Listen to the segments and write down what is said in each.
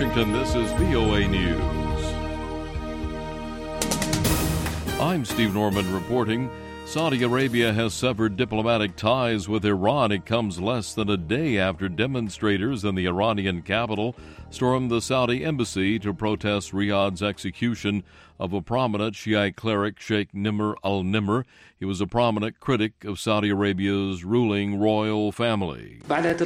Washington, this is VOA News. I'm Steve Norman reporting. Saudi Arabia has severed diplomatic ties with Iran. It comes less than a day after demonstrators in the Iranian capital stormed the Saudi embassy to protest Riyadh's execution of a prominent Shiite cleric, Sheikh Nimr al-Nimr. He was a prominent critic of Saudi Arabia's ruling royal family.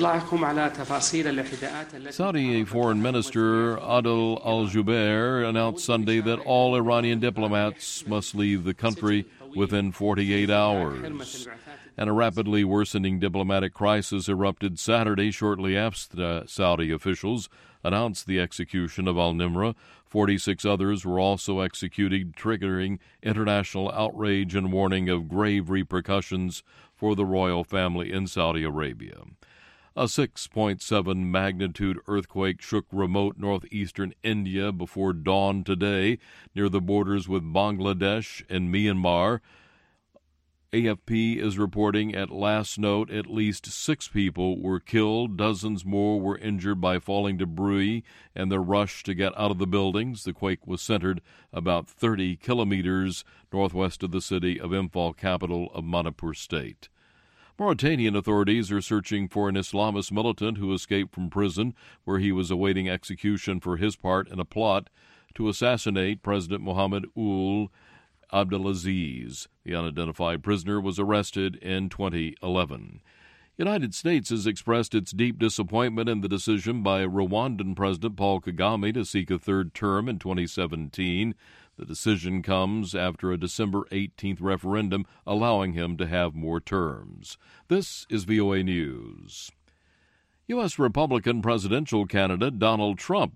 Saudi Foreign Minister Adel al-Jubeir announced Sunday that all Iranian diplomats must leave the country within 48 hours. And a rapidly worsening diplomatic crisis erupted Saturday shortly after Saudi officials announced the execution of al-Nimr. 46 others were also executed, triggering international outrage and warning of grave repercussions for the royal family in Saudi Arabia. A 6.7 magnitude earthquake shook remote northeastern India before dawn today near the borders with Bangladesh and Myanmar. AFP is reporting at last note at least 6 people were killed. Dozens more were injured by falling debris and the rush to get out of the buildings. The quake was centered about 30 kilometers northwest of the city of Imphal, capital of Manipur State. Mauritanian authorities are searching for an Islamist militant who escaped from prison where he was awaiting execution for his part in a plot to assassinate President Mohamed Ould Abdelaziz. The unidentified prisoner was arrested in 2011. United States has expressed its deep disappointment in the decision by Rwandan President Paul Kagame to seek a third term in 2017. The decision comes after a December 18th referendum allowing him to have more terms. This is VOA News. U.S. Republican presidential candidate Donald Trump